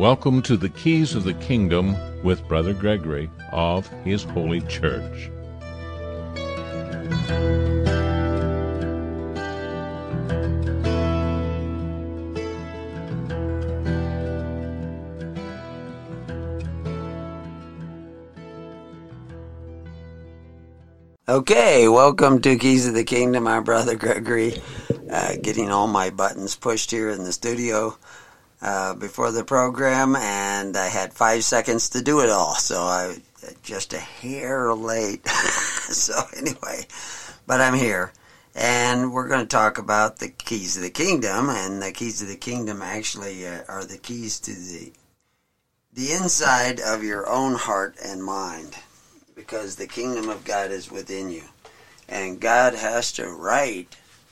Welcome to the Keys of the Kingdom with Brother Gregory of His Holy Church. Okay, welcome to Keys of the Kingdom. I'm Brother Gregory, getting all my buttons pushed here in the studio before the program, and I had 5 seconds to do it all, so I just a hair late. So anyway, but I'm here, and we're going to talk about the Keys of the Kingdom, and the Keys of the Kingdom actually are the keys to the inside of your own heart and mind. Because the kingdom of God is within you. And God has to write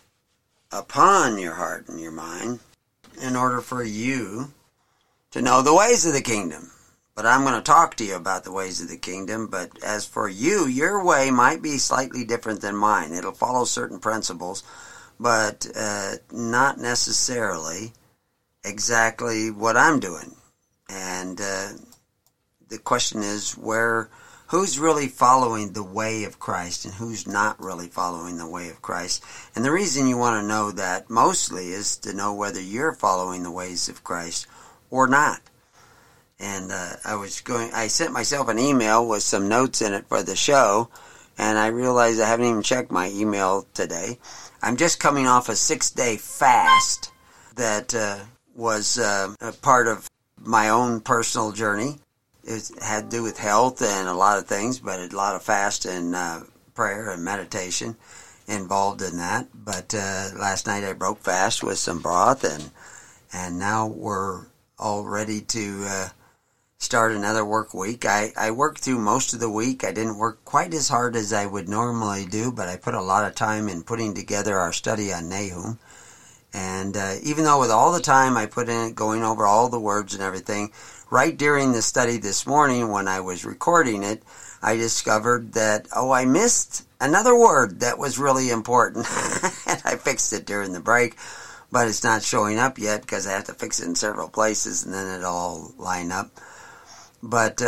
upon your heart and your mind in order for you to know the ways of the kingdom. But I'm going to talk to you about the ways of the kingdom. But as for you, your way might be slightly different than mine. It'll follow certain principles, but not necessarily exactly what I'm doing. And the question is who's really following the way of Christ and who's not really following the way of Christ. And the reason you want to know that mostly is to know whether you're following the ways of Christ or not. And I sent myself an email with some notes in it for the show, and I realized I haven't even checked my email today. I'm just coming off a 6-day fast that was a part of my own personal journey. It had to do with health and a lot of things, but a lot of fast and prayer and meditation involved in that. But last night I broke fast with some broth, and now we're all ready to start another work week. I worked through most of the week. I didn't work quite as hard as I would normally do, but I put a lot of time in putting together our study on Nahum. And even though with all the time I put in it, going over all the words and everything, right during the study this morning when I was recording it, I discovered that, I missed another word that was really important. And I fixed it during the break, but it's not showing up yet because I have to fix it in several places and then it'll all line up. But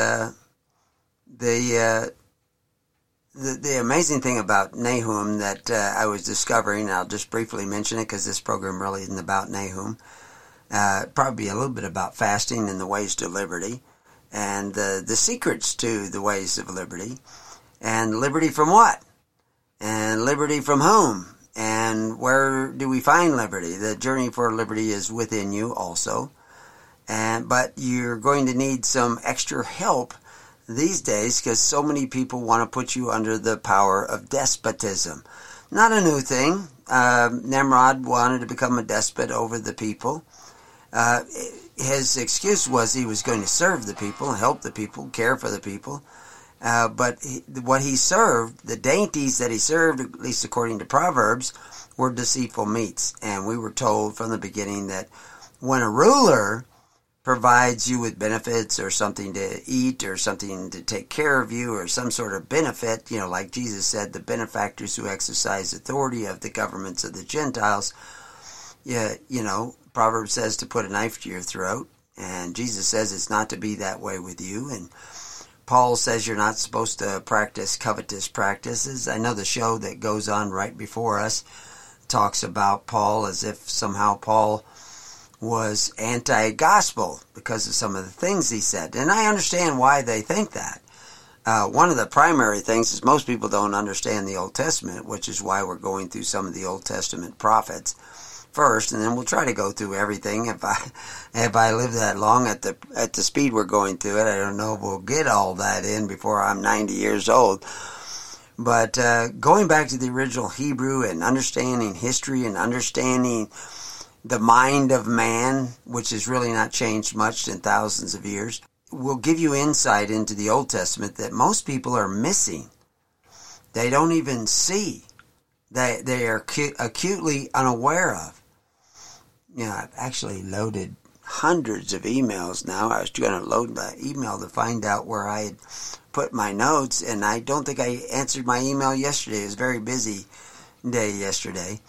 the amazing thing about Nahum that I was discovering, I'll just briefly mention it because this program really isn't about Nahum, probably a little bit about fasting and the ways to liberty, and the secrets to the ways of liberty, and liberty from what? And liberty from whom? And where do we find liberty? The journey for liberty is within you also, but you're going to need some extra help these days because so many people want to put you under the power of despotism. Not a new thing. Nimrod wanted to become a despot over the people. His excuse was he was going to serve the people, help the people, care for the people. But what he served, the dainties that he served, at least according to Proverbs, were deceitful meats. And we were told from the beginning that when a ruler provides you with benefits or something to eat or something to take care of you or some sort of benefit, like Jesus said, the benefactors who exercise authority of the governments of the Gentiles, Proverbs says to put a knife to your throat, and Jesus says it's not to be that way with you, and Paul says you're not supposed to practice covetous practices. I know the show that goes on right before us talks about Paul as if somehow Paul was anti-gospel because of some of the things he said. And I understand why they think that. One of the primary things is most people don't understand the Old Testament, which is why we're going through some of the Old Testament prophets first, and then we'll try to go through everything. If I live that long at the speed we're going through it, I don't know if we'll get all that in before I'm 90 years old. But going back to the original Hebrew and understanding history and understanding the mind of man, which has really not changed much in thousands of years, will give you insight into the Old Testament that most people are missing. They don't even see. They are acutely unaware of. I've actually loaded hundreds of emails now. I was going to load my email to find out where I had put my notes, and I don't think I answered my email yesterday. It was a very busy day yesterday.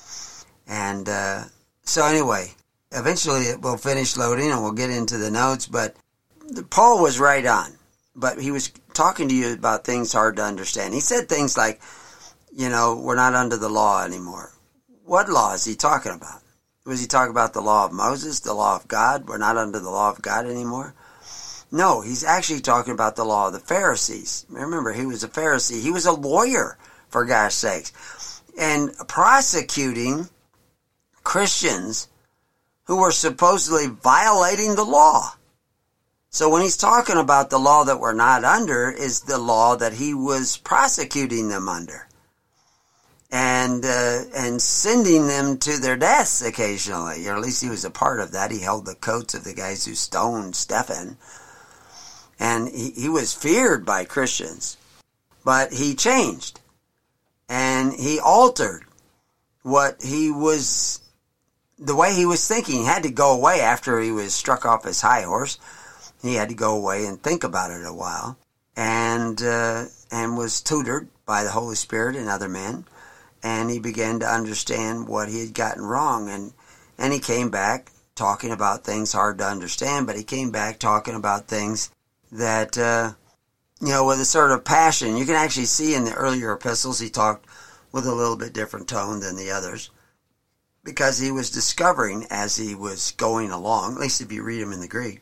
And so anyway, eventually it will finish loading and we'll get into the notes, but Paul was right on, but he was talking to you about things hard to understand. He said things like, we're not under the law anymore. What law is he talking about? Was he talking about the law of Moses, the law of God? We're not under the law of God anymore? No, he's actually talking about the law of the Pharisees. Remember, he was a Pharisee. He was a lawyer, for gosh sakes, and prosecuting Christians who were supposedly violating the law. So when he's talking about the law that we're not under, is the law that he was prosecuting them under, and sending them to their deaths occasionally, or at least he was a part of that. He held the coats of the guys who stoned Stephen, and he was feared by Christians. But he changed, and he altered the way he was thinking. He had to go away after he was struck off his high horse. He had to go away and think about it a while, and was tutored by the Holy Spirit and other men, and he began to understand what he had gotten wrong, and he came back talking about things hard to understand, but he came back talking about things that, with a sort of passion. You can actually see in the earlier epistles he talked with a little bit different tone than the others, because he was discovering as he was going along, at least if you read him in the Greek,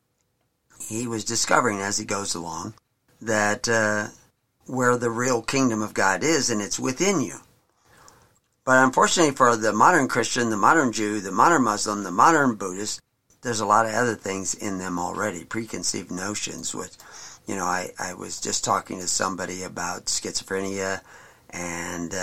he was discovering as he goes along that where the real kingdom of God is, and it's within you. But unfortunately for the modern Christian, the modern Jew, the modern Muslim, the modern Buddhist, there's a lot of other things in them already, preconceived notions, which, I was just talking to somebody about schizophrenia and,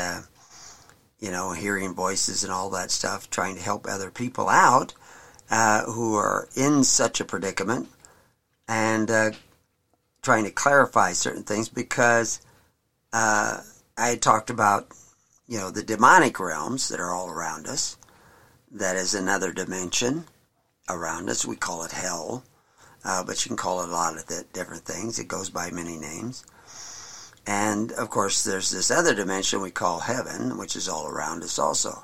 hearing voices and all that stuff, trying to help other people out who are in such a predicament, and trying to clarify certain things, because I had talked about, the demonic realms that are all around us. That is another dimension around us. We call it hell, but you can call it a lot of different things. It goes by many names. And, of course, there's this other dimension we call heaven, which is all around us also.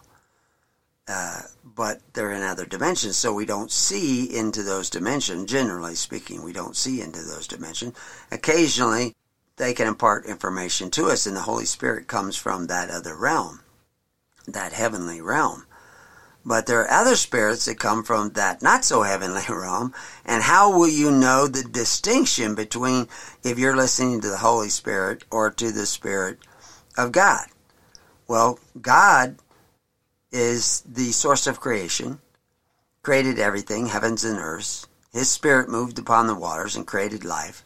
But they're in other dimensions, so we don't see into those dimensions. Generally speaking, we don't see into those dimensions. Occasionally, they can impart information to us, and the Holy Spirit comes from that other realm, that heavenly realm. But there are other spirits that come from that not-so-heavenly realm, and how will you know the distinction between if you're listening to the Holy Spirit or to the Spirit of God? Well, God is the source of creation, created everything, heavens and earth. His Spirit moved upon the waters and created life.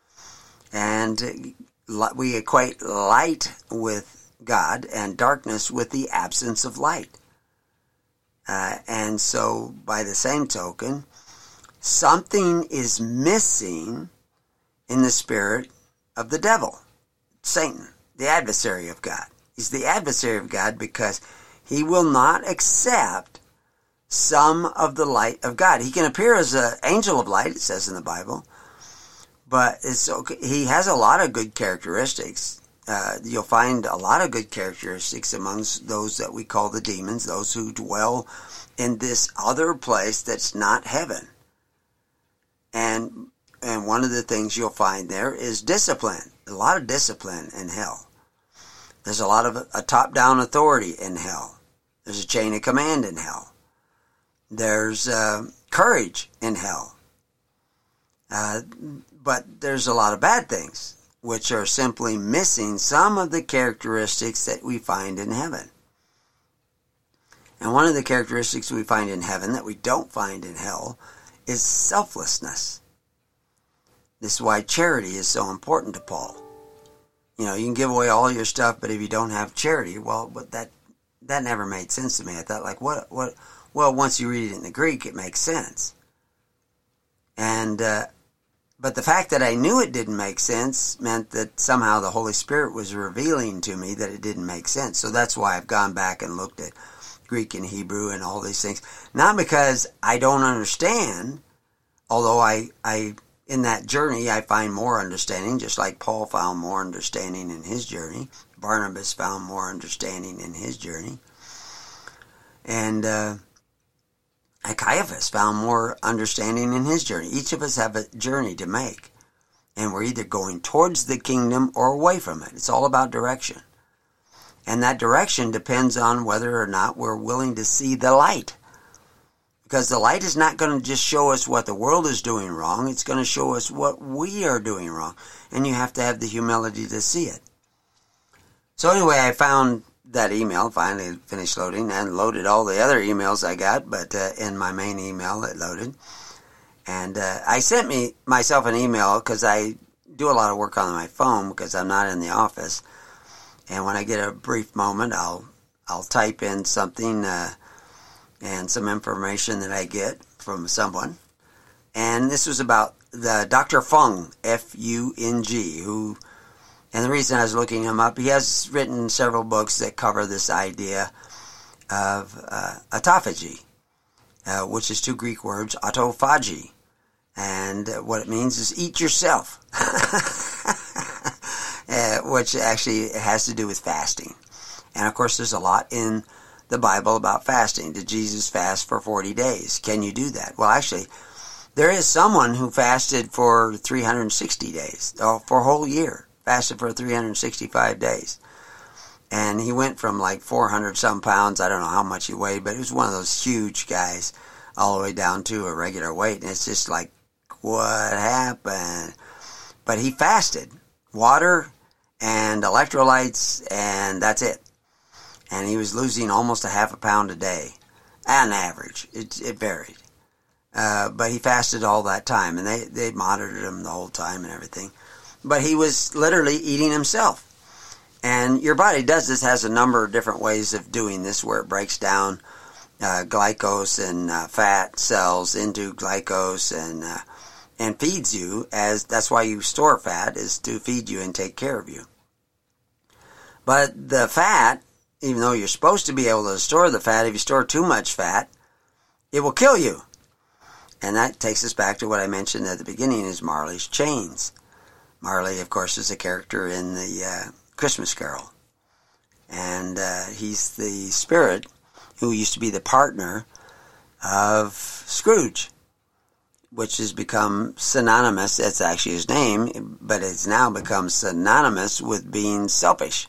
And we equate light with God and darkness with the absence of light. And so, by the same token, something is missing in the spirit of the devil, Satan, the adversary of God. He's the adversary of God because he will not accept some of the light of God. He can appear as an angel of light, it says in the Bible, but he has a lot of good characteristics. You'll find a lot of good characteristics amongst those that we call the demons, those who dwell in this other place that's not heaven. And one of the things you'll find there is discipline. A lot of discipline in hell. There's a lot of a top-down authority in hell. There's a chain of command in hell. There's courage in hell. But there's a lot of bad things, which are simply missing some of the characteristics that we find in heaven. And one of the characteristics we find in heaven that we don't find in hell is selflessness. This is why charity is so important to Paul. You can give away all your stuff, but if you don't have charity, well, but that never made sense to me. I thought, what? Well, once you read it in the Greek, it makes sense. And but the fact that I knew it didn't make sense meant that somehow the Holy Spirit was revealing to me that it didn't make sense. So that's why I've gone back and looked at Greek and Hebrew and all these things. Not because I don't understand, although I in that journey I find more understanding, just like Paul found more understanding in his journey. Barnabas found more understanding in his journey. And And Caiaphas found more understanding in his journey. Each of us have a journey to make. And we're either going towards the kingdom or away from it. It's all about direction. And that direction depends on whether or not we're willing to see the light. Because the light is not going to just show us what the world is doing wrong. It's going to show us what we are doing wrong. And you have to have the humility to see it. So anyway, I found that email, finally finished loading, and loaded all the other emails I got, but in my main email it loaded. And I sent myself an email because I do a lot of work on my phone because I'm not in the office. And when I get a brief moment, I'll type in something and some information that I get from someone. And this was about the Dr. Fung, F-U-N-G, who, and the reason I was looking him up, he has written several books that cover this idea of autophagy, which is two Greek words, autophagy. And what it means is eat yourself, which actually has to do with fasting. And of course, there's a lot in the Bible about fasting. Did Jesus fast for 40 days? Can you do that? Well, actually, there is someone who fasted for 360 days, for a whole year, fasted for 365 days. And he went from like 400 some pounds, I don't know how much he weighed, but he was one of those huge guys, all the way down to a regular weight. And it's just like, what happened? But he fasted water and electrolytes, and that's it. And he was losing almost a half a pound a day, on average. It varied. But he fasted all that time, and they monitored him the whole time and everything. But he was literally eating himself. And your body does this, has a number of different ways of doing this, where it breaks down glycose and fat cells into glycose and feeds you. That's why you store fat, is to feed you and take care of you. But the fat, even though you're supposed to be able to store the fat, if you store too much fat, it will kill you. And that takes us back to what I mentioned at the beginning, is Marley's chains. Marley, of course, is a character in the Christmas Carol. And he's the spirit who used to be the partner of Scrooge, which has become synonymous, that's actually his name, but it's now become synonymous with being selfish.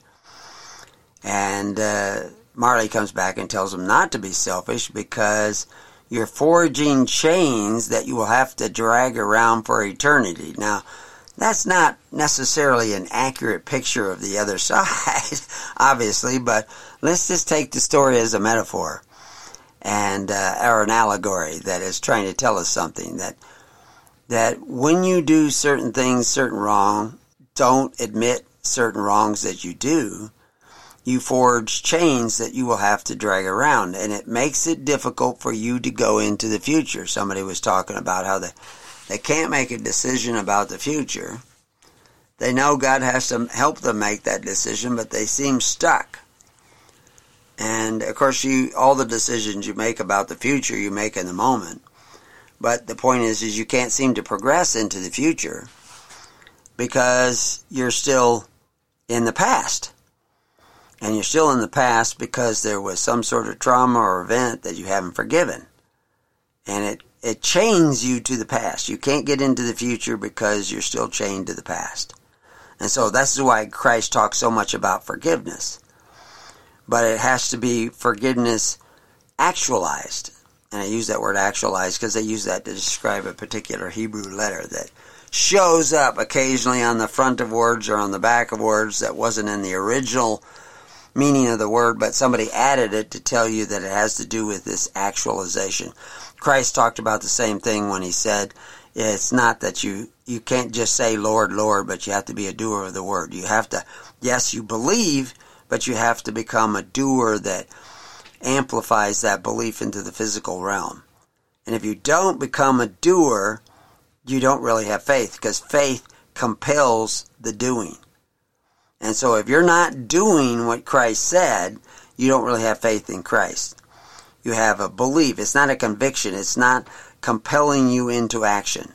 And Marley comes back and tells him not to be selfish, because you're forging chains that you will have to drag around for eternity. Now, that's not necessarily an accurate picture of the other side, obviously, but let's just take the story as a metaphor and or an allegory that is trying to tell us something, that when you do certain things, certain wrong, don't admit certain wrongs that you do, you forge chains that you will have to drag around, and it makes it difficult for you to go into the future. Somebody was talking about how they can't make a decision about the future. They know God has to help them make that decision, but they seem stuck. And of course, all the decisions you make about the future, you make in the moment. But the point is you can't seem to progress into the future because you're still in the past. And you're still in the past because there was some sort of trauma or event that you haven't forgiven. And it chains you to the past. You can't get into the future because you're still chained to the past. And so that's why Christ talks so much about forgiveness. But it has to be forgiveness actualized. And I use that word actualized because they use that to describe a particular Hebrew letter that shows up occasionally on the front of words or on the back of words that wasn't in the original meaning of the word, but somebody added it to tell you that it has to do with this actualization. Christ talked about the same thing when he said, it's not that you can't just say, Lord, Lord, but you have to be a doer of the word. You have to, yes, you believe, but you have to become a doer that amplifies that belief into the physical realm. And if you don't become a doer, you don't really have faith, because faith compels the doing. And so if you're not doing what Christ said, you don't really have faith in Christ. You have a belief. It's not a conviction. It's not compelling you into action.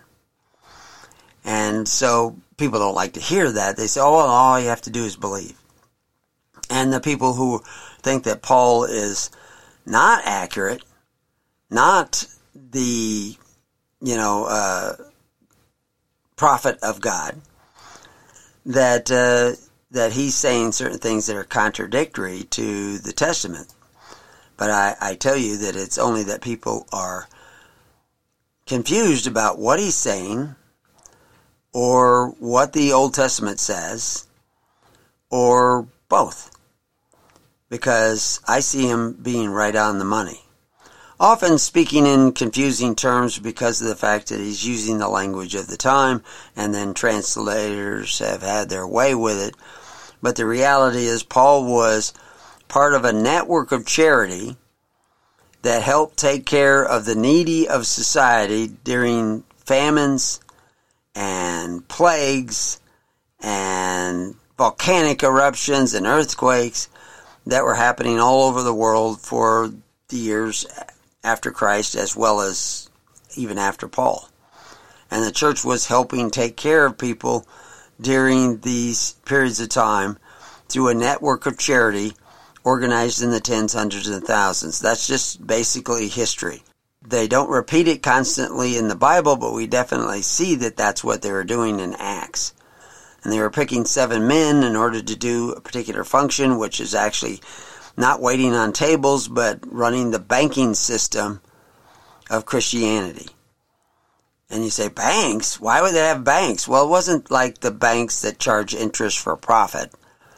And so people don't like to hear that. They say, oh, well, all you have to do is believe. And the people who think that Paul is not accurate not the, prophet of God, that he's saying certain things that are contradictory to the Testament. But I tell you that it's only that people are confused about what he's saying, or what the Old Testament says, or both. Because I see him being right on the money. Often speaking in confusing terms because of the fact that he's using the language of the time, and then translators have had their way with it. But the reality is Paul was part of a network of charity that helped take care of the needy of society during famines and plagues and volcanic eruptions and earthquakes that were happening all over the world for the years after Christ, as well as even after Paul. And the church was helping take care of people during these periods of time through a network of charity organized in the tens, hundreds, and thousands. That's just basically history. They don't repeat it constantly in the Bible, but we definitely see that that's what they were doing in Acts. And they were picking 7 men in order to do a particular function, which is actually not waiting on tables, but running the banking system of Christianity. And you say, banks? Why would they have banks? Well, it wasn't like the banks that charge interest for profit,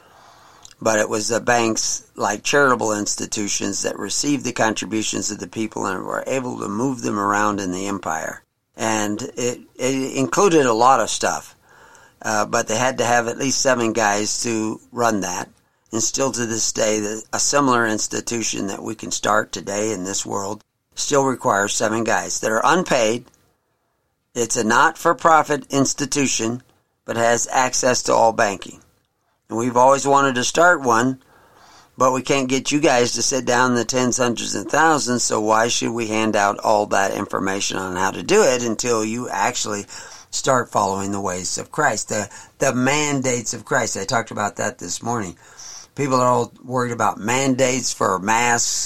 but it was the banks like charitable institutions that received the contributions of the people and were able to move them around in the empire. And it included a lot of stuff, but they had to have at least 7 guys to run that. And still to this day, a similar institution that we can start today in this world still requires 7 guys that are unpaid. It's a not-for-profit institution, but has access to all banking. And we've always wanted to start one, but we can't get you guys to sit down in the tens, hundreds, and thousands, so why should we hand out all that information on how to do it until you actually start following the ways of Christ, the mandates of Christ. I talked about that this morning. People are all worried about mandates for masks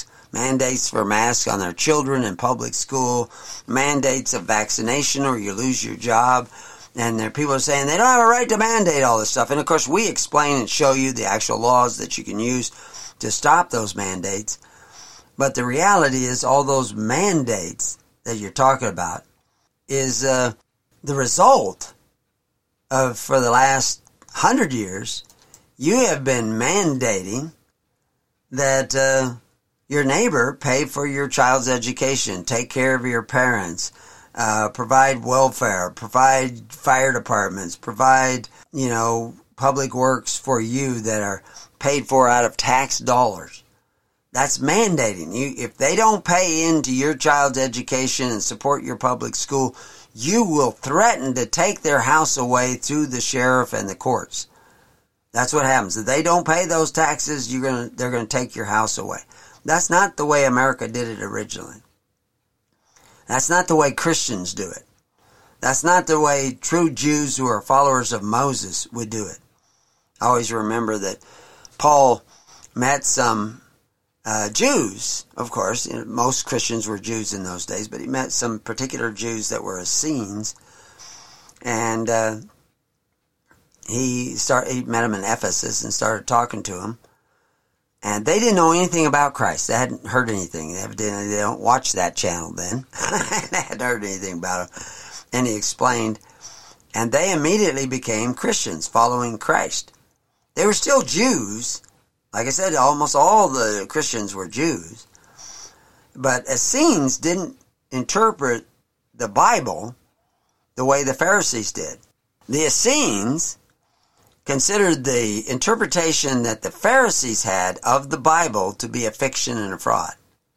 on their children in public school, mandates of vaccination or you lose your job. And there people are saying they don't have a right to mandate all this stuff. And of course we explain and show you the actual laws that you can use to stop those mandates. But the reality is all those mandates that you're talking about is the result of, for the last 100 years, you have been mandating that your neighbor pay for your child's education, take care of your parents, provide welfare, provide fire departments, provide, public works for you that are paid for out of tax dollars. That's mandating. If they don't pay into your child's education and support your public school, you will threaten to take their house away through the sheriff and the courts. That's what happens. If they don't pay those taxes, they're going to take your house away. That's not the way America did it originally. That's not the way Christians do it. That's not the way true Jews who are followers of Moses would do it. I always remember that Paul met some Jews, of course. Most Christians were Jews in those days, but he met some particular Jews that were Essenes, and he met them in Ephesus and started talking to them. And they didn't know anything about Christ. They hadn't heard anything. Evidently, they don't watch that channel then. They hadn't heard anything about him. And he explained, and they immediately became Christians, following Christ. They were still Jews. Like I said, almost all the Christians were Jews. But Essenes didn't interpret the Bible the way the Pharisees did. The Essenes considered the interpretation that the Pharisees had of the Bible to be a fiction and a fraud.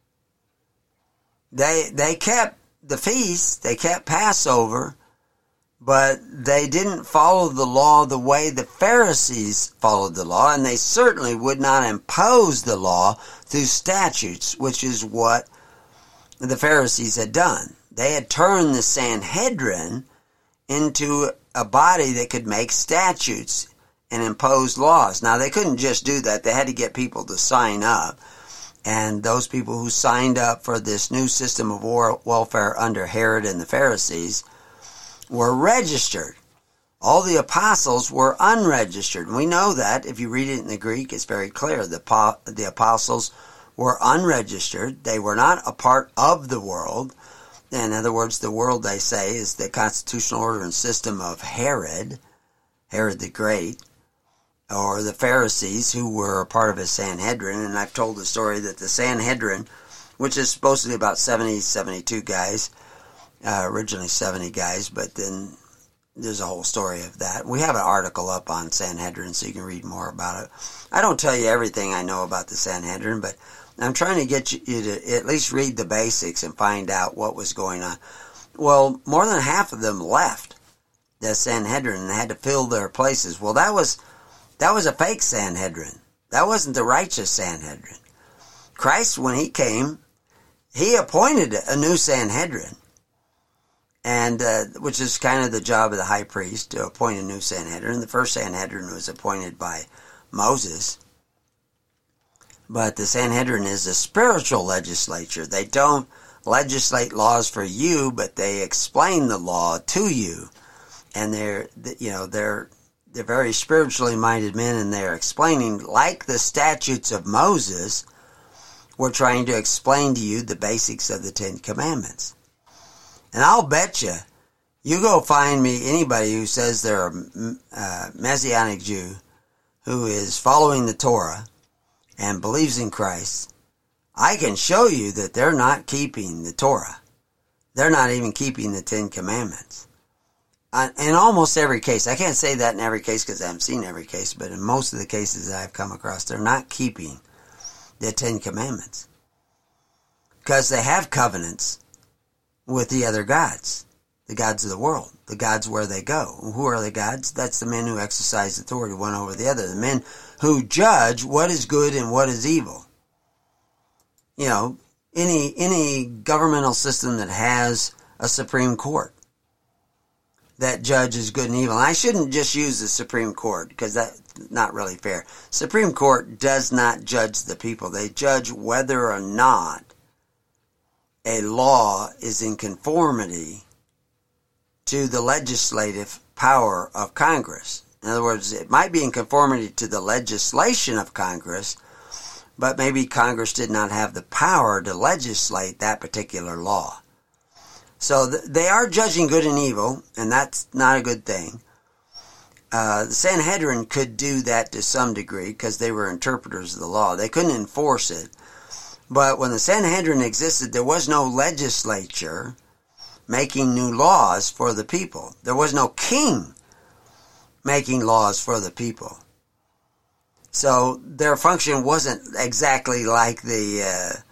They kept the feast, they kept Passover, but they didn't follow the law the way the Pharisees followed the law, and they certainly would not impose the law through statutes, which is what the Pharisees had done. They had turned the Sanhedrin into a body that could make statutes and impose laws. Now, they couldn't just do that. They had to get people to sign up And those people who signed up for this new system of welfare under Herod and the Pharisees were registered. All the apostles were unregistered. And we know that. If you read it in the Greek, it's very clear. The apostles were unregistered. They were not a part of the world. In other words, the world, they say, is the constitutional order and system of Herod the Great, or the Pharisees, who were a part of his Sanhedrin. And I've told the story that the Sanhedrin, which is supposed to be about 72 guys, originally 70 guys, but then there's a whole story of that. We have an article up on Sanhedrin, so you can read more about it. I don't tell you everything I know about the Sanhedrin, but I'm trying to get you to at least read the basics and find out what was going on. Well, more than half of them left the Sanhedrin and had to fill their places. Well, that was a fake Sanhedrin. That wasn't the righteous Sanhedrin. Christ, when he came, he appointed a new Sanhedrin, and which is kind of the job of the high priest, to appoint a new Sanhedrin. The first Sanhedrin was appointed by Moses. But the Sanhedrin is a spiritual legislature. They don't legislate laws for you, but they explain the law to you. And they're very spiritually minded men, and they're explaining, like the statutes of Moses, we're trying to explain to you the basics of the Ten Commandments. And I'll bet you go find me anybody who says they're a Messianic Jew who is following the Torah and believes in Christ. I can show you that they're not keeping the Torah. They're not even keeping the Ten Commandments. In almost every case, I can't say that in every case because I haven't seen every case, but in most of the cases that I've come across, they're not keeping the Ten Commandments because they have covenants with the other gods, the gods of the world, the gods where they go. Who are the gods? That's the men who exercise authority one over the other, the men who judge what is good and what is evil. You know, any governmental system that has a Supreme Court that judges good and evil. And I shouldn't just use the Supreme Court because that's not really fair. Supreme Court does not judge the people. They judge whether or not a law is in conformity to the legislative power of Congress. In other words, it might be in conformity to the legislation of Congress, but maybe Congress did not have the power to legislate that particular law. So they are judging good and evil, and that's not a good thing. The Sanhedrin could do that to some degree because they were interpreters of the law. They couldn't enforce it. But when the Sanhedrin existed, there was no legislature making new laws for the people. There was no king making laws for the people. So their function wasn't exactly like the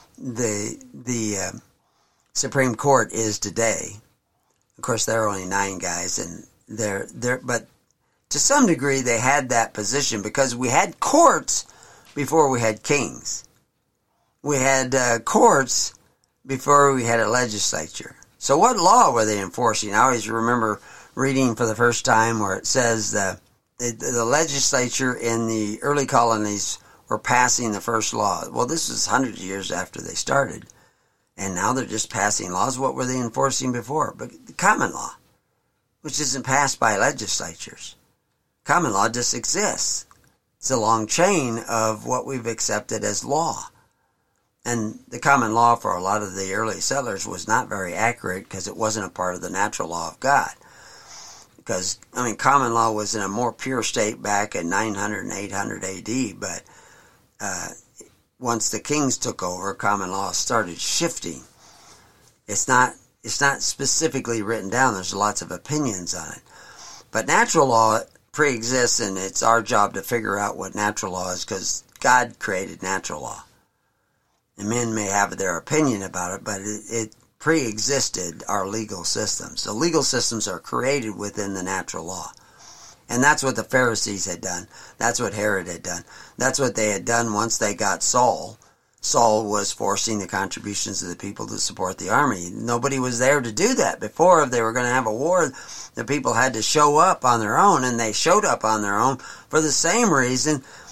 Supreme Court is today. Of course, there are only 9 guys, and but to some degree they had that position because we had courts before we had kings. We had courts before we had a legislature. So what law were they enforcing? I always remember reading for the first time where it says the legislature in the early colonies were passing the first law. Well, this was hundreds of years after they started. And now they're just passing laws. What were they enforcing before? But the common law, which isn't passed by legislatures. Common law just exists. It's a long chain of what we've accepted as law. And the common law for a lot of the early settlers was not very accurate because it wasn't a part of the natural law of God. Because, common law was in a more pure state back in 900 and 800 AD, but once the kings took over, common law started shifting. It's not specifically written down. There's lots of opinions on it. But natural law pre-exists, and it's our job to figure out what natural law is because God created natural law. And men may have their opinion about it, but it pre-existed our legal systems. So legal systems are created within the natural law. And that's what the Pharisees had done. That's what Herod had done. That's what they had done once they got Saul. Saul was forcing the contributions of the people to support the army. Nobody was there to do that. Before, if they were going to have a war, the people had to show up on their own, and they showed up on their own for the same reason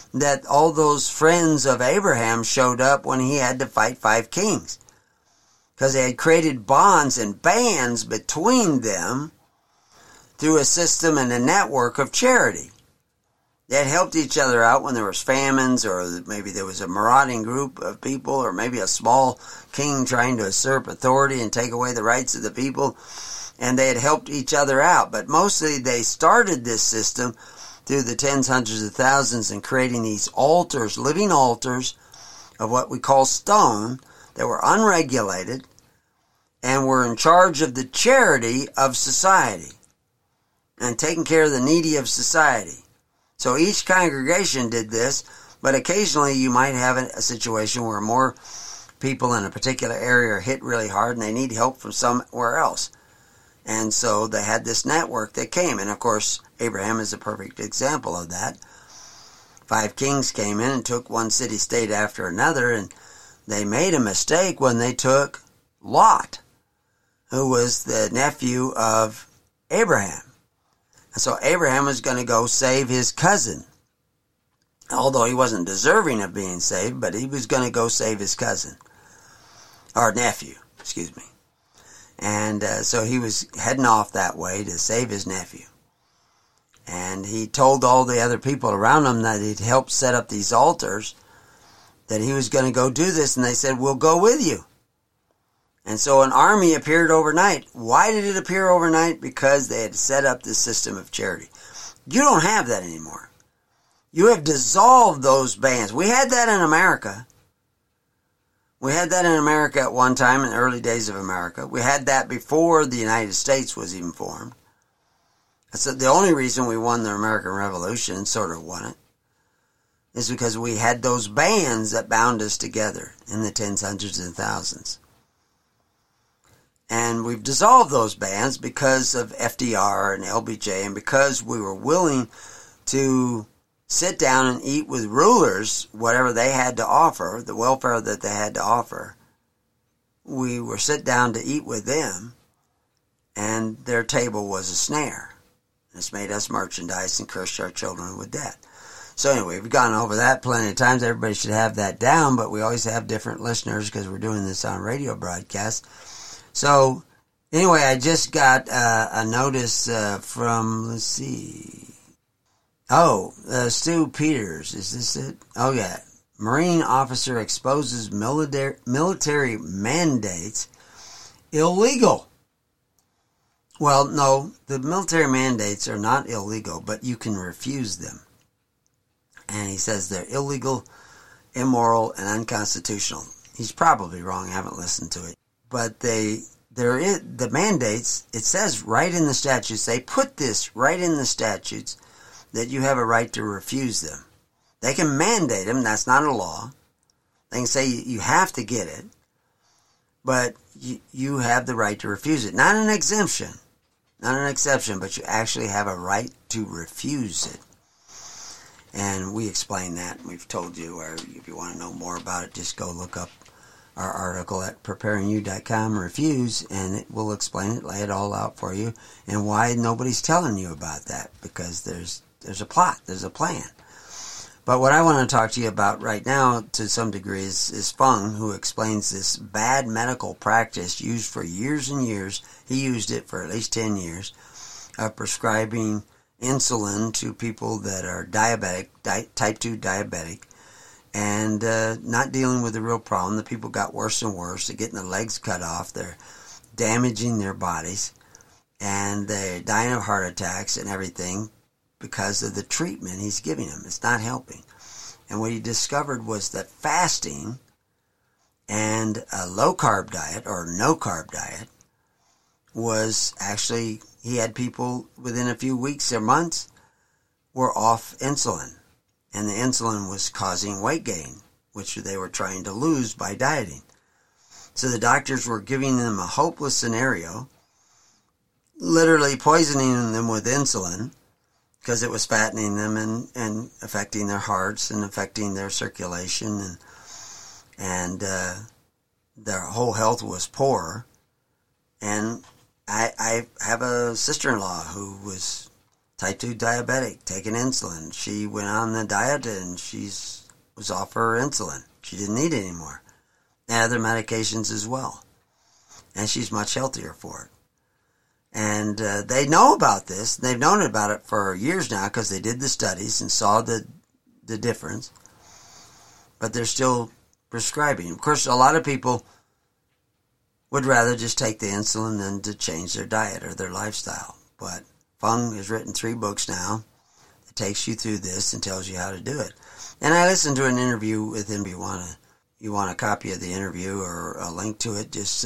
that all those friends of Abraham showed up when he had to fight 5 kings. Because they had created bonds and bands between them through a system and a network of charity. They had helped each other out when there was famines, or maybe there was a marauding group of people, or maybe a small king trying to usurp authority and take away the rights of the people. And they had helped each other out. But mostly they started this system through the tens, hundreds of thousands, and creating these altars, living altars of what we call stone, that were unregulated and were in charge of the charity of society and taking care of the needy of society. So each congregation did this, but occasionally you might have a situation where more people in a particular area are hit really hard and they need help from somewhere else. And so they had this network that came. And of course, Abraham is a perfect example of that. 5 kings came in and took one city-state after another, and they made a mistake when they took Lot, who was the nephew of Abraham. And so Abraham was going to go save his cousin. Although he wasn't deserving of being saved, but he was going to go save his cousin. Or nephew, excuse me. And so he was heading off that way to save his nephew. And he told all the other people around him that he'd helped set up these altars, that he was going to go do this, and they said, "We'll go with you." And so an army appeared overnight. Why did it appear overnight? Because they had set up this system of charity. You don't have that anymore. You have dissolved those bands. We had that in America. We had that in America at one time, in the early days of America. We had that before the United States was even formed. That's the only reason we won the American Revolution, sort of won it, is because we had those bands that bound us together in the tens, hundreds, and thousands. And we've dissolved those bands because of FDR and LBJ, and because we were willing to sit down and eat with rulers, whatever they had to offer, the welfare that they had to offer. We were sit down to eat with them, and their table was a snare. It's made us merchandise and cursed our children with debt. So anyway, we've gone over that plenty of times. Everybody should have that down, but we always have different listeners because we're doing this on radio broadcast. So, anyway, I just got a notice from, let's see. Oh, Stu Peters. Is this it? Oh, yeah. Marine officer exposes military mandates illegal. Well, no, the military mandates are not illegal, but you can refuse them. And he says they're illegal, immoral, and unconstitutional. He's probably wrong. I haven't listened to it. But the mandates, it says right in the statutes, they put this right in the statutes, that you have a right to refuse them. They can mandate them, that's not a law. They can say you have to get it, but you have the right to refuse it. Not an exemption, not an exception, but you actually have a right to refuse it. And we explain that. We've told you, or if you want to know more about it, just go look up our article at preparingyou.com, refuse, and it will explain it, lay it all out for you, and why nobody's telling you about that, because there's a plot, there's a plan. But what I want to talk to you about right now, to some degree, is Fung, who explains this bad medical practice used for years and years. He used it for at least 10 years, of prescribing insulin to people that are diabetic, type 2 diabetic, and not dealing with the real problem. The people got worse and worse. They're getting their legs cut off. They're damaging their bodies, and they're dying of heart attacks and everything because of the treatment he's giving them. It's not helping. And what he discovered was that fasting and a low-carb diet or no-carb diet was actually, he had people within a few weeks or months were off insulin. And the insulin was causing weight gain, which they were trying to lose by dieting. So the doctors were giving them a hopeless scenario, literally poisoning them with insulin, because it was fattening them and affecting their hearts and affecting their circulation, and their whole health was poor. And I have a sister-in-law who was type 2 diabetic, taking insulin. She went on the diet and was off her insulin. She didn't need it anymore. And other medications as well. And she's much healthier for it. And they know about this. They've known about it for years now because they did the studies and saw the difference. But they're still prescribing. Of course, a lot of people would rather just take the insulin than to change their diet or their lifestyle. But Fung has written 3 books now that takes you through this and tells you how to do it. And I listened to an interview with him. You want a copy of the interview or a link to it, just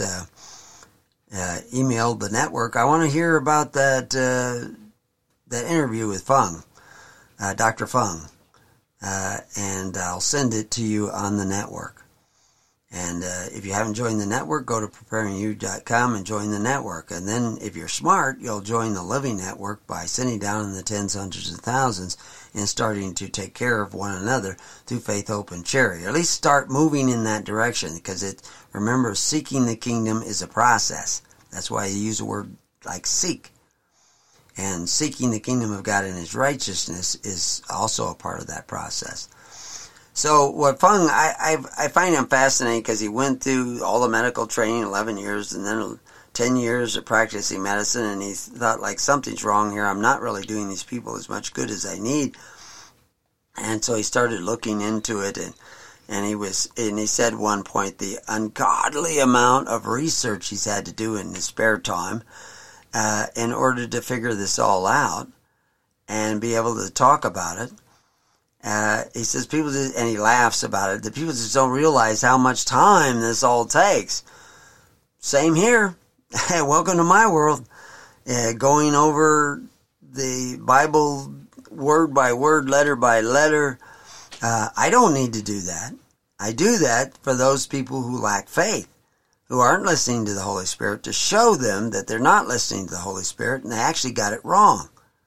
email the network. I want to hear about that interview with Fung, Dr. Fung, and I'll send it to you on the network. And if you haven't joined the network, go to preparingyou.com and join the network. And then if you're smart, you'll join the Living Network by sitting down in the tens, hundreds, and thousands and starting to take care of one another through faith, hope, and charity. Or at least start moving in that direction, because remember, seeking the kingdom is a process. That's why you use a word like seek. And seeking the kingdom of God and His righteousness is also a part of that process. So what Fung, I find him fascinating because he went through all the medical training, 11 years, and then 10 years of practicing medicine, and he thought, like, something's wrong here. I'm not really doing these people as much good as I need. And so he started looking into it, and he said at one point the ungodly amount of research he's had to do in his spare time in order to figure this all out and be able to talk about it. He says and he laughs about it, that people just don't realize how much time this all takes. Same here. Welcome to my world. Going over the Bible word by word, letter by letter. I don't need to do that. I do that for those people who lack faith, who aren't listening to the Holy Spirit, to show them that they're not listening to the Holy Spirit and they actually got it wrong.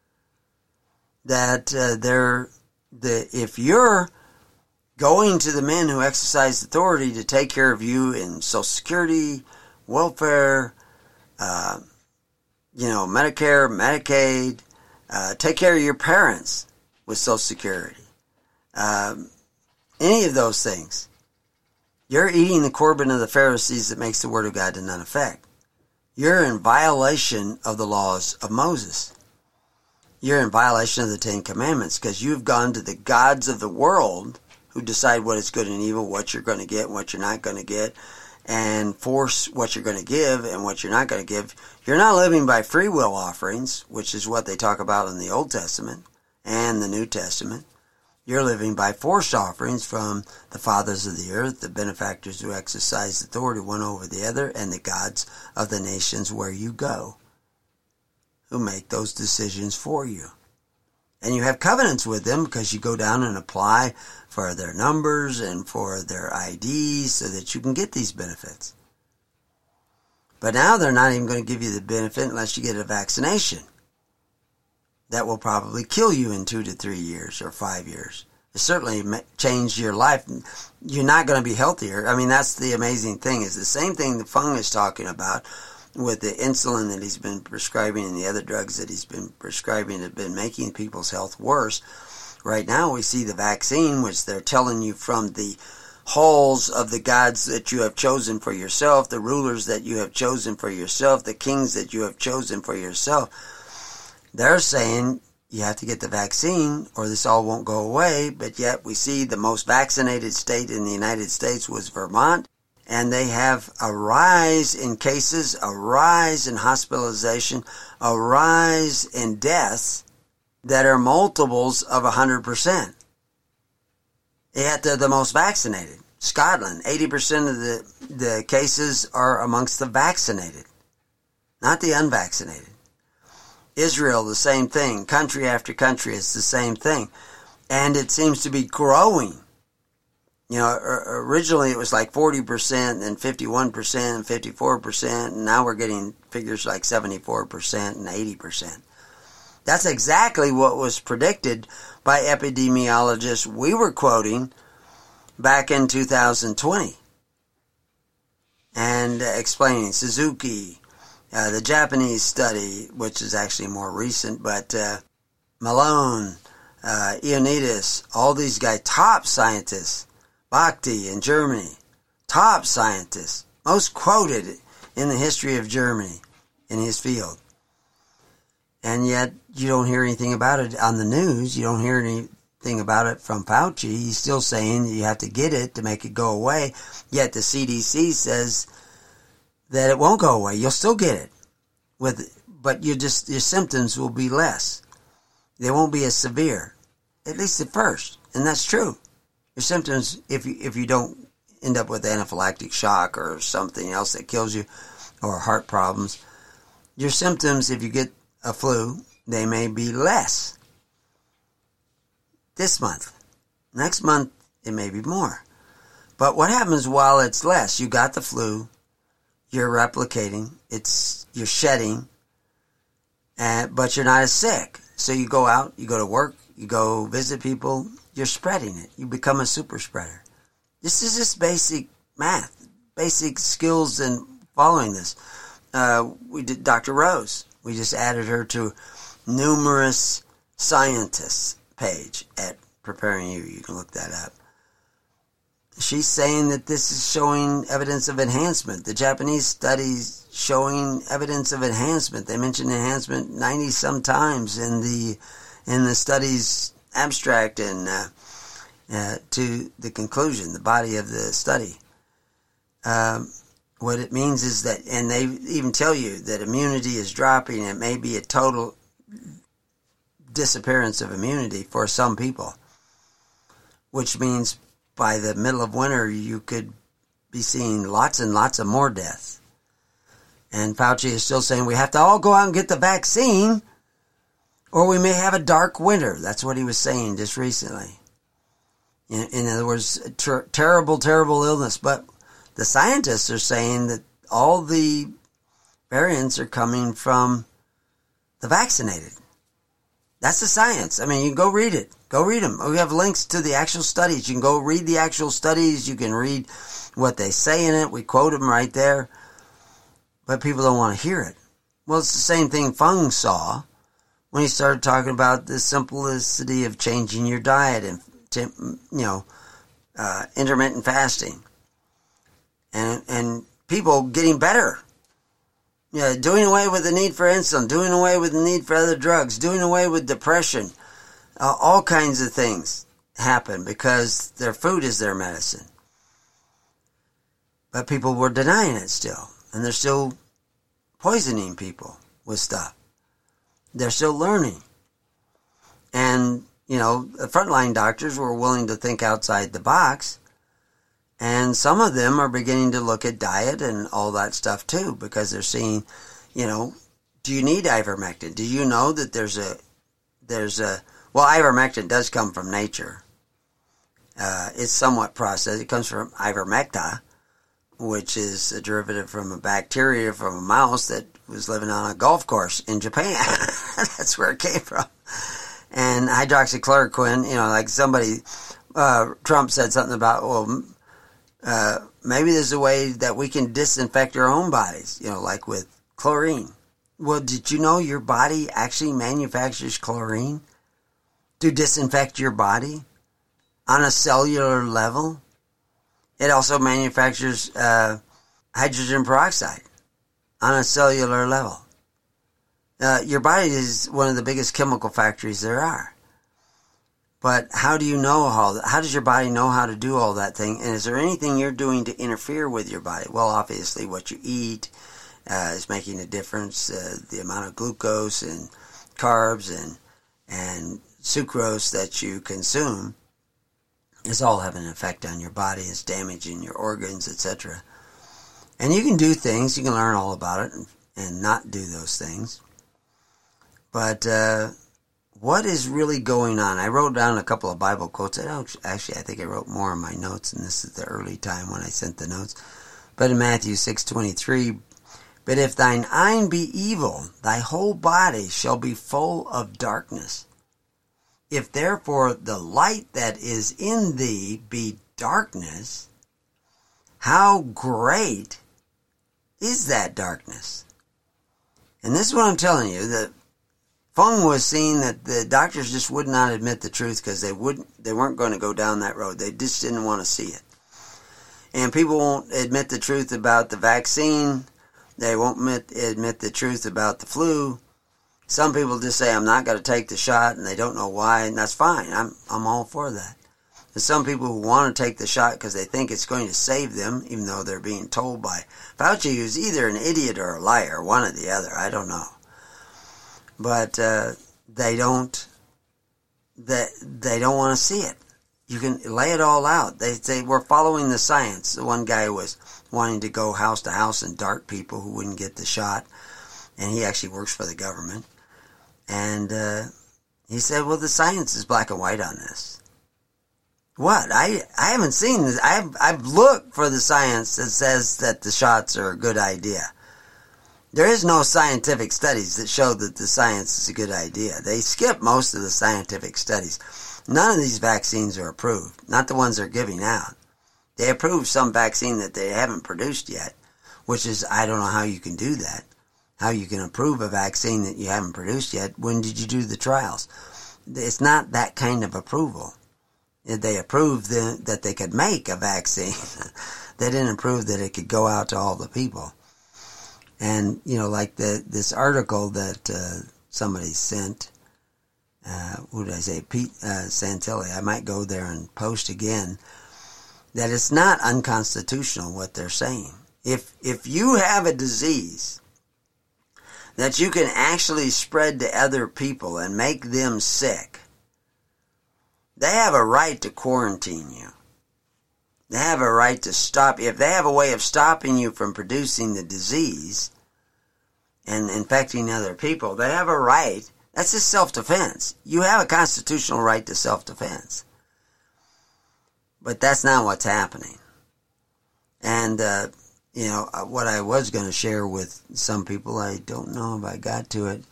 That if you're going to the men who exercise authority to take care of you in Social Security, welfare, Medicare, Medicaid, take care of your parents with Social Security, any of those things, you're eating the Corban of the Pharisees that makes the Word of God to none effect. You're in violation of the laws of Moses. You're in violation of the 10 Commandments because you've gone to the gods of the world who decide what is good and evil, what you're going to get and what you're not going to get, and force what you're going to give and what you're not going to give. You're not living by free will offerings, which is what they talk about in the Old Testament and the New Testament. You're living by forced offerings from the fathers of the earth, the benefactors who exercise authority one over the other, and the gods of the nations where you go, who make those decisions for you. And you have covenants with them because you go down and apply for their numbers and for their IDs so that you can get these benefits. But now they're not even going to give you the benefit unless you get a vaccination. That will probably kill you in 2 to 3 years or 5 years. It certainly changed your life. You're not going to be healthier. I mean, that's the amazing thing. Is the same thing that Fung is talking about with the insulin that he's been prescribing and the other drugs that he's been prescribing have been making people's health worse. Right now we see the vaccine, which they're telling you from the halls of the gods that you have chosen for yourself, the rulers that you have chosen for yourself, the kings that you have chosen for yourself. They're saying you have to get the vaccine or this all won't go away, but yet we see the most vaccinated state in the United States was Vermont, and they have a rise in cases, a rise in hospitalization, a rise in deaths that are multiples of 100%. Yet they're the most vaccinated. Scotland, 80% of the cases are amongst the vaccinated, not the unvaccinated. Israel, the same thing. Country after country, it's the same thing. And it seems to be growing. You know, originally it was like 40%, then 51%, and 54%, and now we're getting figures like 74% and 80%. That's exactly what was predicted by epidemiologists we were quoting back in 2020. And explaining Suzuki, the Japanese study, which is actually more recent, but Malone, Ioannidis, all these guys, top scientists, Bhakti in Germany, top scientists, most quoted in the history of Germany in his field. And yet you don't hear anything about it on the news. You don't hear anything about it from Fauci. He's still saying you have to get it to make it go away. Yet the CDC says that it won't go away. You'll still get it, but your symptoms will be less. They won't be as severe, at least at first, and that's true. Your symptoms, if you don't end up with anaphylactic shock or something else that kills you, or heart problems, your symptoms, if you get a flu, they may be less this month. Next month, it may be more. But what happens while it's less? You got the flu, you're replicating, you're shedding, but you're not as sick. So you go out, you go to work, you go visit people, you're spreading it. You become a super spreader. This is just basic math, basic skills in following this. We did Dr. Rose. We just added her to numerous scientists page at Preparing You. You can look that up. She's saying that this is showing evidence of enhancement. The Japanese studies showing evidence of enhancement. They mentioned enhancement 90-some times in the study's abstract and to the conclusion, the body of the study. What it means is that, and they even tell you that immunity is dropping. It may be a total disappearance of immunity for some people, which means by the middle of winter, you could be seeing lots and lots of more deaths. And Fauci is still saying we have to all go out and get the vaccine, or we may have a dark winter. That's what he was saying just recently. In other words, terrible, terrible illness. But the scientists are saying that all the variants are coming from the vaccinated. That's the science. I mean, you can go read it. Go read them. We have links to the actual studies. You can go read the actual studies. You can read what they say in it. We quote them right there. But people don't want to hear it. Well, it's the same thing Fung saw when he started talking about the simplicity of changing your diet and, intermittent fasting. And people getting better. Doing away with the need for insulin, doing away with the need for other drugs, doing away with depression. All kinds of things happen because their food is their medicine. But people were denying it still. And they're still poisoning people with stuff. They're still learning. And, the frontline doctors were willing to think outside the box. And some of them are beginning to look at diet and all that stuff too, because they're seeing, do you need ivermectin? Do you know that there's ivermectin does come from nature. It's somewhat processed. It comes from ivermecta, which is a derivative from a bacteria from a mouse that was living on a golf course in Japan. That's where it came from. And hydroxychloroquine, like somebody, Trump said something about, maybe there's a way that we can disinfect our own bodies, like with chlorine. Well, did you know your body actually manufactures chlorine to disinfect your body on a cellular level? It also manufactures hydrogen peroxide on a cellular level. Your body is one of the biggest chemical factories there are. But how do you know how does your body know how to do all that thing? And is there anything you're doing to interfere with your body? Well, obviously what you eat is making a difference. The amount of glucose and carbs and sucrose that you consume is all having an effect on your body. It's damaging your organs, etc. And you can do things. You can learn all about it and not do those things. But what is really going on? I wrote down a couple of Bible quotes. Actually, I think I wrote more in my notes, and this is the early time when I sent the notes. But in Matthew 6:23, but if thine eye be evil, thy whole body shall be full of darkness. If therefore the light that is in thee be darkness, how great is that darkness? And this is what I'm telling you, that Fung was seeing that the doctors just would not admit the truth because they weren't going to go down that road. They just didn't want to see it. And people won't admit the truth about the vaccine. They won't admit the truth about the flu. Some people just say, I'm not going to take the shot, and they don't know why, and that's fine. I'm all for that. There's some people who want to take the shot because they think it's going to save them, even though they're being told by Fauci, who's either an idiot or a liar, one or the other. I don't know. But they don't want to see it. You can lay it all out. They say we're following the science. The one guy was wanting to go house to house and dart people who wouldn't get the shot, and he actually works for the government. And he said, well, the science is black and white on this. What? I haven't seen this. I've looked for the science that says that the shots are a good idea. There is no scientific studies that show that the science is a good idea. They skip most of the scientific studies. None of these vaccines are approved, not the ones they're giving out. They approved some vaccine that they haven't produced yet, which is, I don't know how you can do that. How you can approve a vaccine that you haven't produced yet. When did you do the trials? It's not that kind of approval. They approved that they could make a vaccine. They didn't approve that it could go out to all the people. And, like this article that somebody sent, who did I say? Pete Santilli. I might go there and post again that it's not unconstitutional what they're saying. If you have a disease that you can actually spread to other people and make them sick, they have a right to quarantine you. They have a right to stop. If they have a way of stopping you from producing the disease and infecting other people, they have a right. That's just self-defense. You have a constitutional right to self-defense. But that's not what's happening. And, what I was going to share with some people, I don't know if I got to it.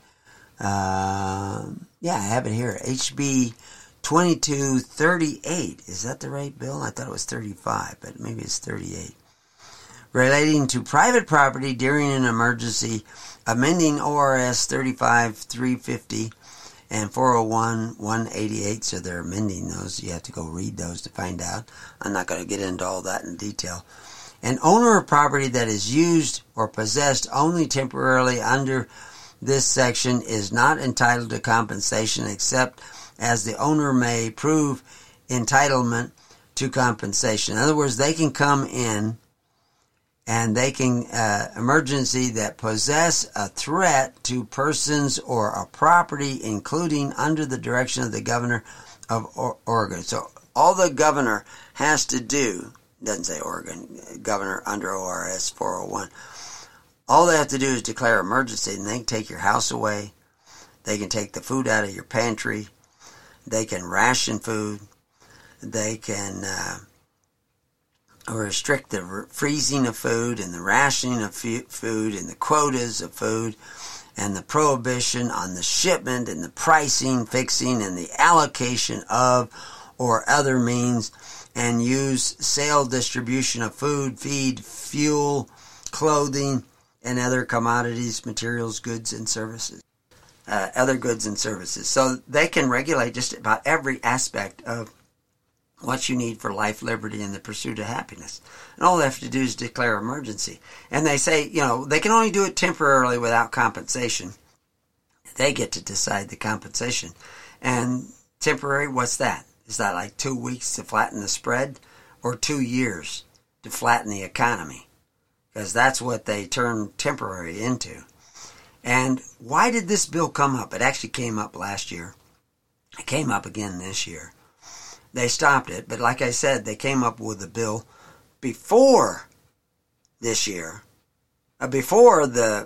I have it here. HB 2238. Is that the right bill? I thought it was 35, but maybe it's 38. Relating to private property during an emergency, amending ORS 35-350 and 401-188. So they're amending those. You have to go read those to find out. I'm not going to get into all that in detail. An owner of property that is used or possessed only temporarily under this section is not entitled to compensation except as the owner may prove entitlement to compensation. In other words, they can come in and they can emergency that possess a threat to persons or a property, including under the direction of the governor of Oregon. So all the governor has to do, doesn't say Oregon, governor under ORS 401, all they have to do is declare emergency, and they can take your house away. They can take the food out of your pantry. They can ration food. They can restrict the freezing of food and the rationing of food and the quotas of food and the prohibition on the shipment and the pricing, fixing, and the allocation of or other means and use, sale, distribution of food, feed, fuel, clothing, and other commodities, materials, goods, and services. Other goods and services. So they can regulate just about every aspect of what you need for life, liberty, and the pursuit of happiness. And all they have to do is declare emergency. And they say, they can only do it temporarily without compensation. They get to decide the compensation. And temporary, what's that? Is that like 2 weeks to flatten the spread? Or 2 years to flatten the economy? Because that's what they turn temporary into. And why did this bill come up? It actually came up last year. It came up again this year. They stopped it, but like I said, they came up with a bill before this year, before the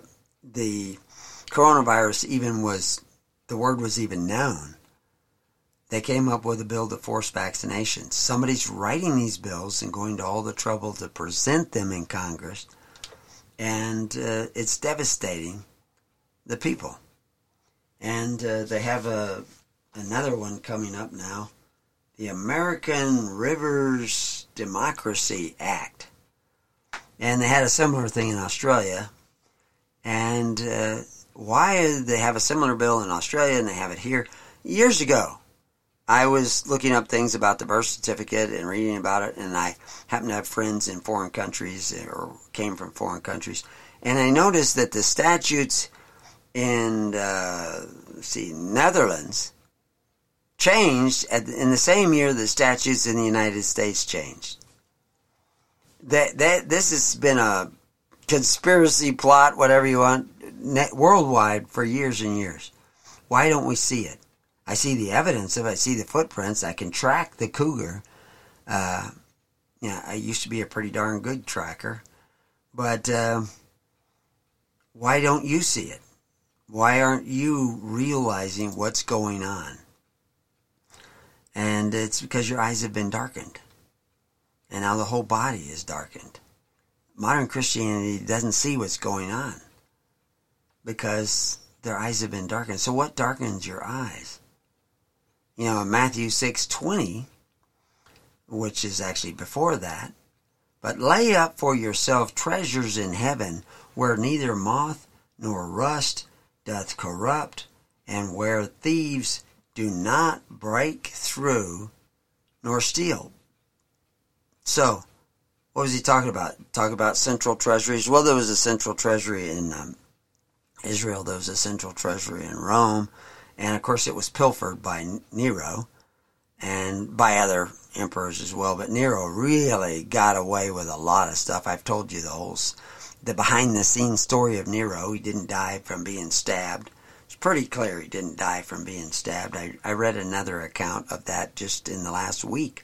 coronavirus even was, the word was even known. They came up with a bill to force vaccinations. Somebody's writing these bills and going to all the trouble to present them in Congress, and it's devastating the people. And they have another one coming up now, the American Rivers Democracy Act. And they had a similar thing in Australia. And why do they have a similar bill in Australia and they have it here? Years ago, I was looking up things about the birth certificate and reading about it, and I happen to have friends in foreign countries or came from foreign countries, and I noticed that the statutes in Netherlands changed in the same year the statutes in the United States changed. This has been a conspiracy plot, whatever you want, worldwide for years and years. Why don't we see it? I see the evidence of it. I see the footprints. I can track the cougar. I used to be a pretty darn good tracker. But why don't you see it? Why aren't you realizing what's going on? And it's because your eyes have been darkened. And now the whole body is darkened. Modern Christianity doesn't see what's going on because their eyes have been darkened. So what darkens your eyes? In Matthew 6:20, which is actually before that, but lay up for yourself treasures in heaven, where neither moth nor rust doth corrupt, and where thieves do not break through nor steal. So, what was he talking about? Talk about central treasuries. Well, there was a central treasury in Israel. There was a central treasury in Rome. And, of course, it was pilfered by Nero and by other emperors as well. But Nero really got away with a lot of stuff. I've told you the behind-the-scenes story of Nero. He didn't die from being stabbed. It's pretty clear he didn't die from being stabbed. I read another account of that just in the last week.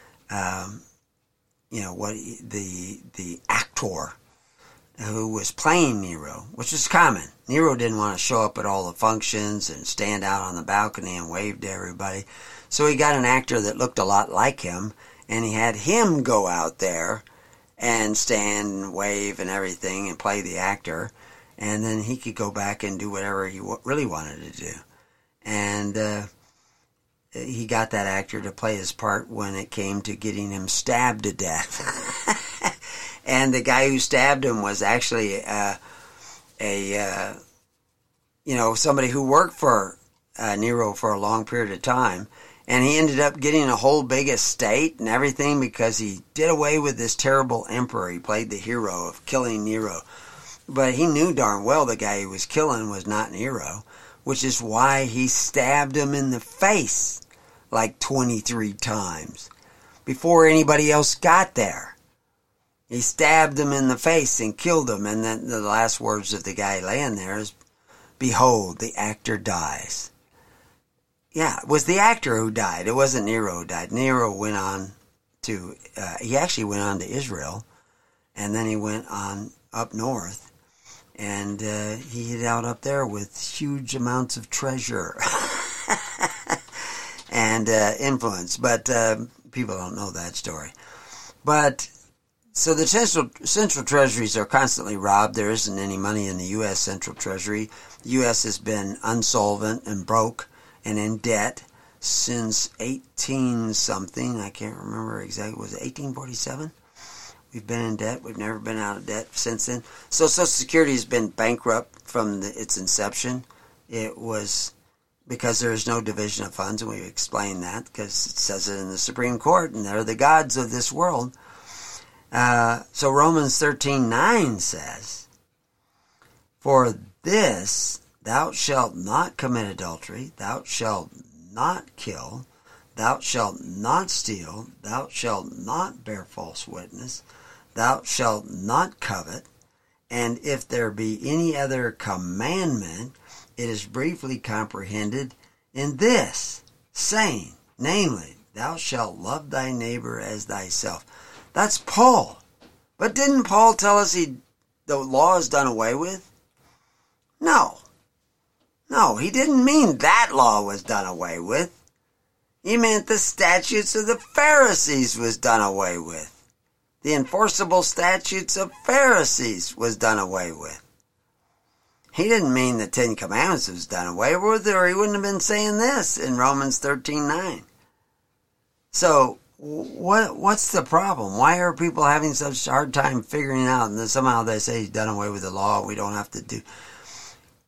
What the actor who was playing Nero, which was common. Nero didn't want to show up at all the functions and stand out on the balcony and wave to everybody. So he got an actor that looked a lot like him, and he had him go out there and stand and wave and everything and play the actor, and then he could go back and do whatever he really wanted to do. And he got that actor to play his part when it came to getting him stabbed to death. And the guy who stabbed him was actually somebody who worked for Nero for a long period of time. And he ended up getting a whole big estate and everything because he did away with this terrible emperor. He played the hero of killing Nero. But he knew darn well the guy he was killing was not Nero, which is why he stabbed him in the face like 23 times before anybody else got there. He stabbed him in the face and killed him, and then the last words of the guy laying there is, "Behold, the actor dies." Yeah, it was the actor who died. It wasn't Nero who died. Nero went on to, he actually went on to Israel, and then he went on up north, and he hid out up there with huge amounts of treasure and influence. But people don't know that story. But so the central treasuries are constantly robbed. There isn't any money in the U.S. Central Treasury. The U.S. has been insolvent and broke and in debt since 18-something. I can't remember exactly. Was it 1847? We've been in debt. We've never been out of debt since then. So Social Security has been bankrupt from its inception. It was because there is no division of funds, and we've explained that because it says it in the Supreme Court, and they're the gods of this world. So Romans 13:9 says, "For this thou shalt not commit adultery, thou shalt not kill, thou shalt not steal, thou shalt not bear false witness, thou shalt not covet, and if there be any other commandment, it is briefly comprehended in this, saying, namely, thou shalt love thy neighbor as thyself." That's Paul. But didn't Paul tell us the law is done away with? No. No, he didn't mean that law was done away with. He meant the statutes of the Pharisees was done away with. The enforceable statutes of Pharisees was done away with. He didn't mean the Ten Commandments was done away with, or he wouldn't have been saying this in Romans 13:9. So, what's the problem? Why are people having such a hard time figuring out, and then somehow they say he's done away with the law, we don't have to do.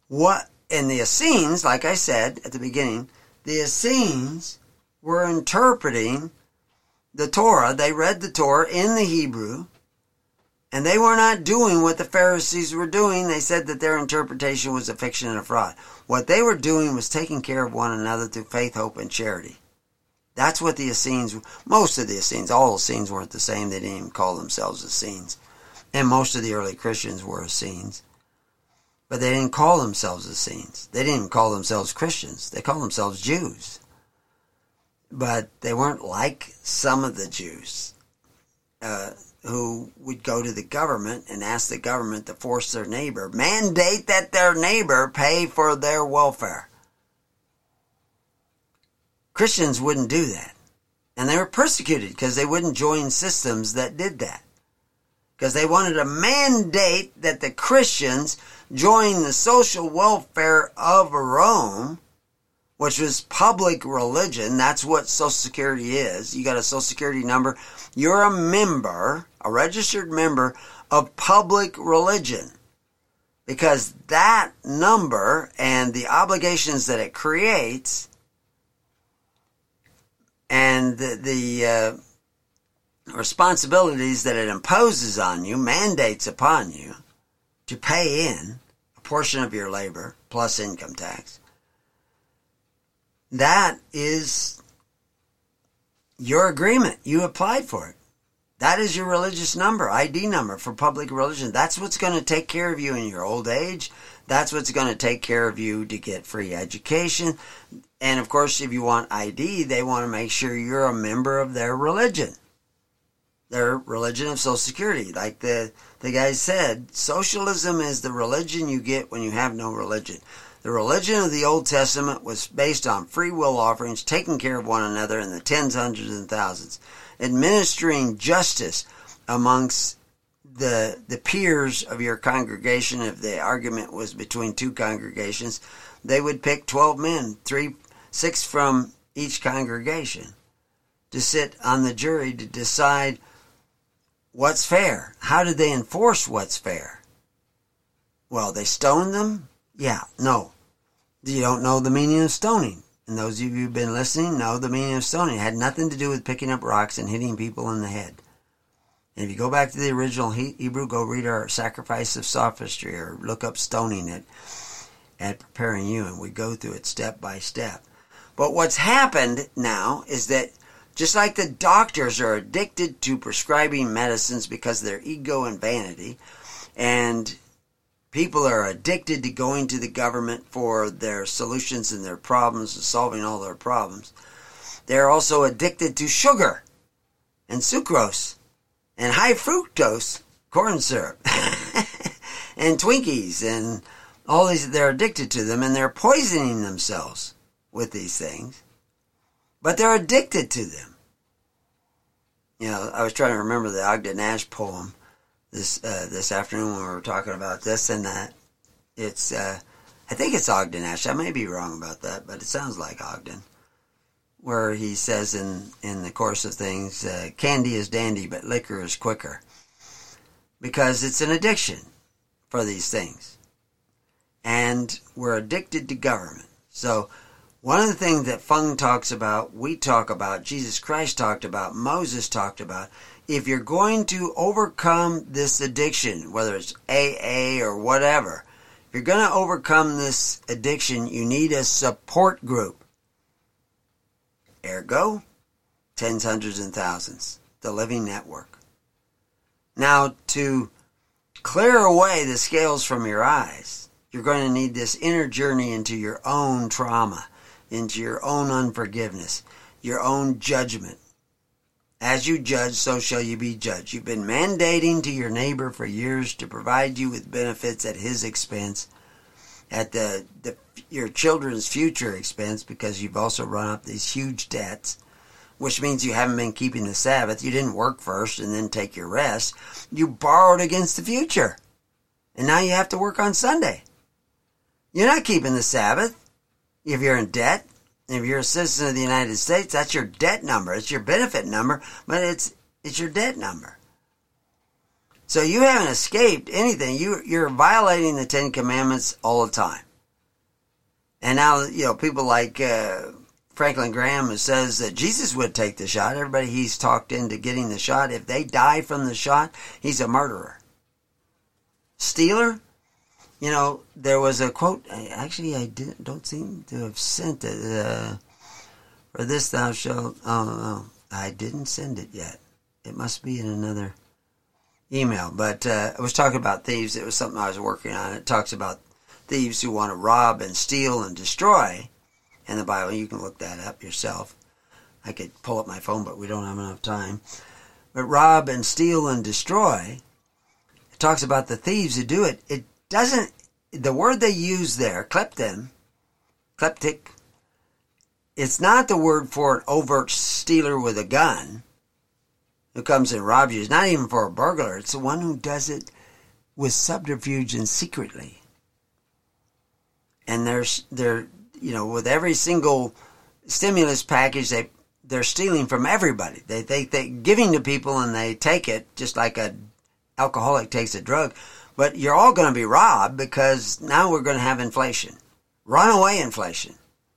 And the Essenes, like I said at the beginning, the Essenes were interpreting the Torah. They read the Torah in the Hebrew, and they were not doing what the Pharisees were doing. They said that their interpretation was a fiction and a fraud. What they were doing was taking care of one another through faith, hope, and charity. That's what the Essenes, most of the Essenes, all Essenes weren't the same. They didn't even call themselves Essenes. And most of the early Christians were Essenes. But they didn't call themselves Essenes. They didn't even call themselves Christians. They called themselves Jews. But they weren't like some of the Jews who would go to the government and ask the government to force their neighbor, mandate that their neighbor pay for their welfare. Christians wouldn't do that. And they were persecuted because they wouldn't join systems that did that. Because they wanted to mandate that the Christians join the social welfare of Rome, which was public religion. That's what Social Security is. You got a Social Security number. You're a member, a registered member of public religion. Because that number and the obligations that it creates and the responsibilities that it imposes on you, mandates upon you to pay in a portion of your labor plus income tax, that is your agreement. You applied for it. That is your religious number, ID number for public religion. That's what's going to take care of you in your old age. That's what's going to take care of you to get free education. And of course, if you want ID, they want to make sure you're a member of their religion. Their religion of Social Security. Like the guy said, socialism is the religion you get when you have no religion. The religion of the Old Testament was based on free will offerings, taking care of one another in the tens, hundreds, and thousands, administering justice6 the peers of your congregation. If the argument was between two congregations, they would pick 12 men, 6 from each congregation, to sit on the jury to decide what's fair. How did they enforce what's fair? Well, they stoned them? Yeah, no. You don't know the meaning of stoning. And those of you who've been listening know the meaning of stoning. It had nothing to do with picking up rocks and hitting people in the head. And if you go back to the original Hebrew, go read our Sacrifice of Sophistry or look up stoning at Preparing You, and we go through it step by step. But what's happened now is that just like the doctors are addicted to prescribing medicines because of their ego and vanity, and people are addicted to going to the government for their solutions and their problems and solving all their problems, they're also addicted to sugar and sucrose and high fructose corn syrup and Twinkies and all these. They're addicted to them, and they're poisoning themselves with these things, but they're addicted to them. You know, I was trying to remember the Ogden Nash poem this afternoon when we were talking about this, and it's I think it's Ogden Nash. I may be wrong about that, but it sounds like Ogden, where he says in the course of things, candy is dandy, but liquor is quicker, because it's an addiction for these things, and we're addicted to government. So one of the things that Fung talks about, we talk about, Jesus Christ talked about, Moses talked about, if you're going to overcome this addiction, whether it's AA or whatever, if you're going to overcome this addiction, you need a support group. Ergo, tens, hundreds, and thousands, the Living Network. Now, to clear away the scales from your eyes, you're going to need this inner journey into your own trauma, into your own unforgiveness, your own judgment. As you judge, so shall you be judged. You've been mandating to your neighbor for years to provide you with benefits at his expense, at your children's future expense, because you've also run up these huge debts, which means you haven't been keeping the Sabbath. You didn't work first and then take your rest. You borrowed against the future, and now you have to work on Sunday. You're not keeping the Sabbath. If you're in debt, if you're a citizen of the United States, that's your debt number. It's your benefit number, but it's your debt number. So you haven't escaped anything. You're violating the Ten Commandments all the time. And now, people like Franklin Graham says that Jesus would take the shot. Everybody he's talked into getting the shot, if they die from the shot, he's a murderer. Stealer, there was a quote. Actually, I don't seem to have sent it. For this thou shalt. Oh, I didn't send it yet. It must be in another email. But I was talking about thieves. It was something I was working on. It talks about thieves who want to rob and steal and destroy in the Bible. You can look that up yourself. I could pull up my phone, but we don't have enough time. But rob and steal and destroy, it talks about the thieves who do it. It doesn't, the word they use there, kleptic, it's not the word for an overt stealer with a gun who comes and robs you. It's not even for a burglar. It's the one who does it with subterfuge and secretly. And they're with every single stimulus package, they're stealing from everybody. They giving to people and they take it just like an alcoholic takes a drug. But you're all going to be robbed because now we're going to have inflation, runaway inflation.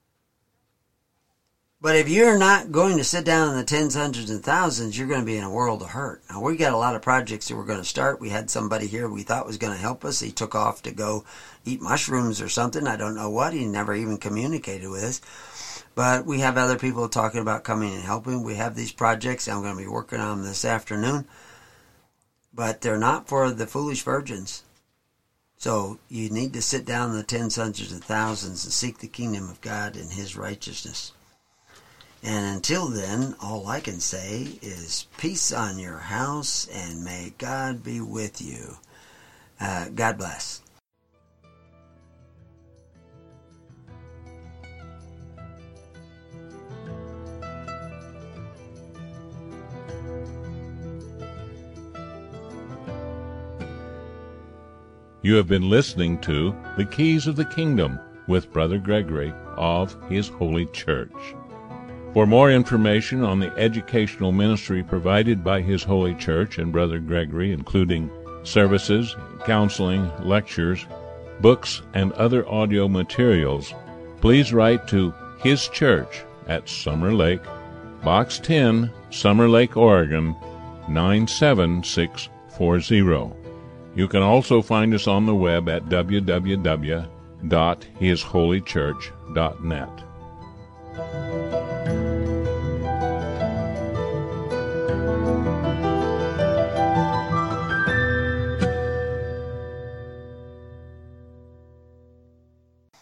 But if you're not going to sit down in the tens, hundreds, and thousands, you're going to be in a world of hurt. Now, we got a lot of projects that we're going to start. We had somebody here we thought was going to help us. He took off to go eat mushrooms or something. I don't know what. He never even communicated with us. But we have other people talking about coming and helping. We have these projects. I'm going to be working on them this afternoon. But they're not for the foolish virgins. So you need to sit down in the tens, hundreds, and thousands and seek the kingdom of God and His righteousness. And until then, all I can say is peace on your house, and may God be with you. God bless. You have been listening to The Keys of the Kingdom with Brother Gregory of His Holy Church. For more information on the educational ministry provided by His Holy Church and Brother Gregory, including services, counseling, lectures, books, and other audio materials, please write to His Church at Summer Lake, Box 10, Summer Lake, Oregon, 97640. You can also find us on the web at www.hisholychurch.net.